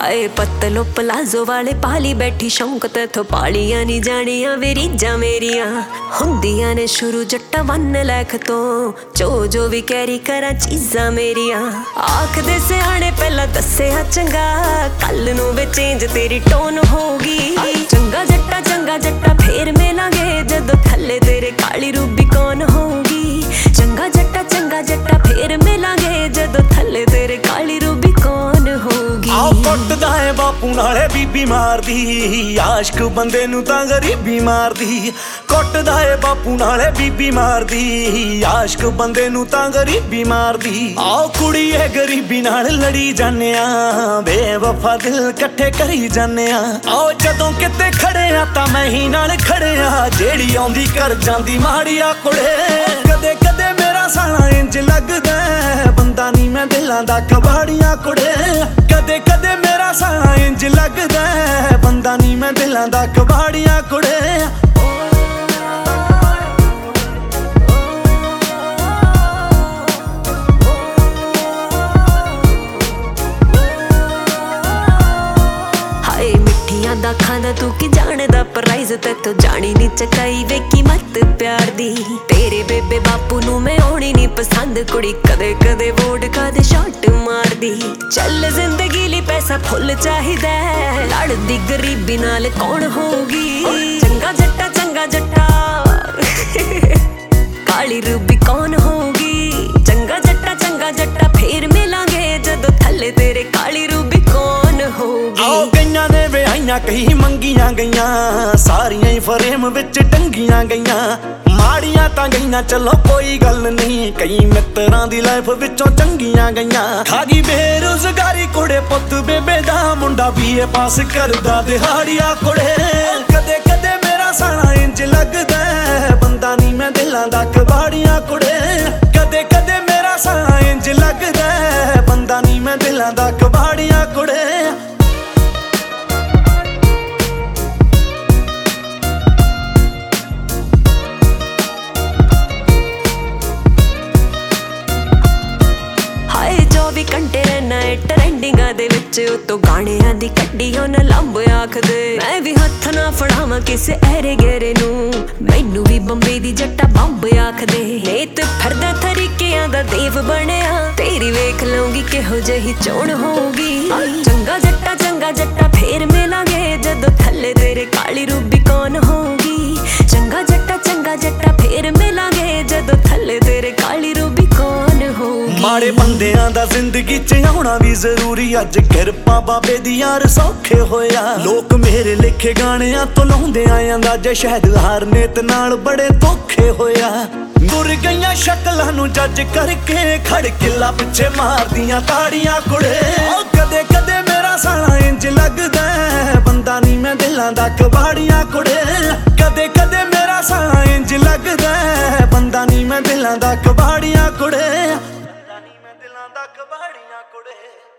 हाय पतलो palazzo वाले पाली बैठी शौक तैथों पालियां नहीं जानिया वे रीझां मेरियां हुंदियां ने शुरू जट्टा वन लैख तो जो भी कैरी करा चीज़ां मेरियां आखदे सियाणे पहला दस्सिया चंगा कल नूं वे चेंज तेरी टोन होगी चंगा जट्टा फेर मिलांगे जदों थल्ले तेरे काली रूबी कौन होगी चंगा जट्टा फेर मिलांगे जदों थल्ले तेरे काली रूबी कौन होगी। आओ कुटदा है बापू नाले बीबी मारदी आशिक बंदे नूं तां गरीबी मारदी कुटदा है बापू नाले बीबी मारदी आशिक बंदे नूं तां गरीबी मारदी। आओ कुड़ीए गरीबी नाल लड़ी जाने आ बेवफा दिल कट्ठे करी जाने आ आओ जदों किते खड़े आ तां मैं ही नाल खड़े आ जेड़ी आउंदी कर जांदी माड़िया कुड़े कदे कदे मेरा साला इंज लगदा बंदा नी मैं दिलां दा कबाड़ियां कुड़े कदे कदे मेरा साला इंज लगदा बंदा नी मैं दिलां दा कबाड़ियां कुड़े। दा खांदा तू की जानदा प्राइज तैथों जानी नी चकाई वे कीमत प्यार दी तेरे बेबे बापू नू मैं होनी नी पसंद कुड़ी कदे कदे वोडका दे शॉट मार दी चल जिंदगी ली पैसा फुल चाहिदा लड़दी गरीबी नाल कौन होगी चंगा जट्टा काली रूबी कौन होगी चंगा जट्टा फेर मिलांगे जदों थल्ले तेरे काली रूबी कौन होगी। आओ गईयां ने विआहियां कई मंगियां गईयां सारियां ही फ्रेम विच टंगियां गईयां माड़ियां तां गईयां चलो कोई गल नहीं कई मित्रां दी लाइफ विचों चंगियां गईयां खागी बेरोजगारी कुड़े पुੱਤ बेबे दा मुंडा बीए पास करदा दिहाड़िया कुड़े कदे कदे मेरा साला इंज लगदा बंदा नी मैं दिलां दा कबाड़ियां कुड़े कदे कदे मेरा साला इंज लगदा बंदा नी मैं दिलां दा कबाड़ियां कुड़े। घंटे रहना है ट्रेंडिंगां दे विच उतों गाणियां दी कड्डी उन्हां लंब आखदे मैं भी हत्थ ना फड़ावां किसे ऐरे गेरे नूं मैनू भी बंबे दी जट्टा बंब आखदे नेत फरदा तरीकियां दा देव बनिया तेरी वेख लूंगी किहो जही चोण होगी चंगा जट्टा फेर मिलांगे जदों थल्ले तेरे काली रूबी कौन होगी चंगा जट्टा फेर मिलांगे जदों थल्ले तेरे काली रूबी कौन होगी। माड़े बंदियां दा जिंदगी च आउणा भी जरूरी अज किरपा बाबे दी यार सौखे होया लोक मेरे लिखे गाणियां तो लाउंदे आंदा जे शायद हार नेत नाल बड़े धोखे होया तुर गईयां शक्लां नूं जज करके खड़ किला पिछे मारदियां ताड़ियां कुड़े कदे कदे मेरा साला इंज लगदा बंदा नी मैं दिलां दा कबाड़ियां कुड़े कदे कदे मेरा साला इंज लगदा बंदा नी मैं दिलां दा कबाड़ियां कुड़े। दा कबाड़ियां कुड़े।